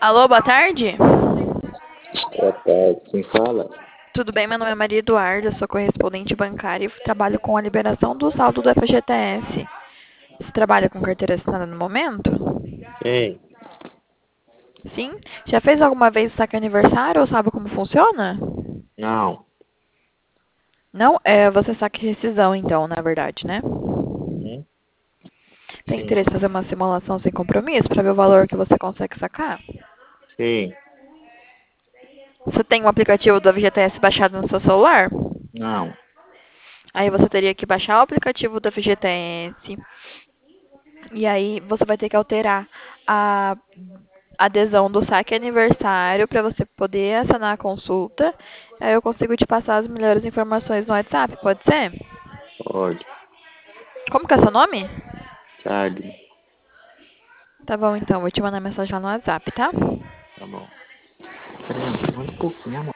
Alô, boa tarde. Boa tarde, quem fala? Tudo bem? Meu nome é Maria Eduarda, sou correspondente bancária e trabalho com a liberação do saldo do FGTS. Você trabalha com carteira assinada no momento? Quem? Sim? Já fez alguma vez saque aniversário ou sabe como funciona? Não. Não? Você saque rescisão, então, na verdade, né? Uhum. Tem Sim. interesse em fazer uma simulação sem compromisso para ver o valor que você consegue sacar? Sim. Você tem o aplicativo do FGTS baixado no seu celular? Não. Aí você teria que baixar o aplicativo do FGTS. E aí você vai ter que alterar a adesão do saque aniversário para você poder acionar a consulta. Aí eu consigo te passar as melhores informações no WhatsApp, pode ser? Pode. Como que é seu nome? Tarde. Tá bom, então, vou te mandar mensagem lá no WhatsApp, tá? Tá bom. Peraí, manda um pouquinho, amor.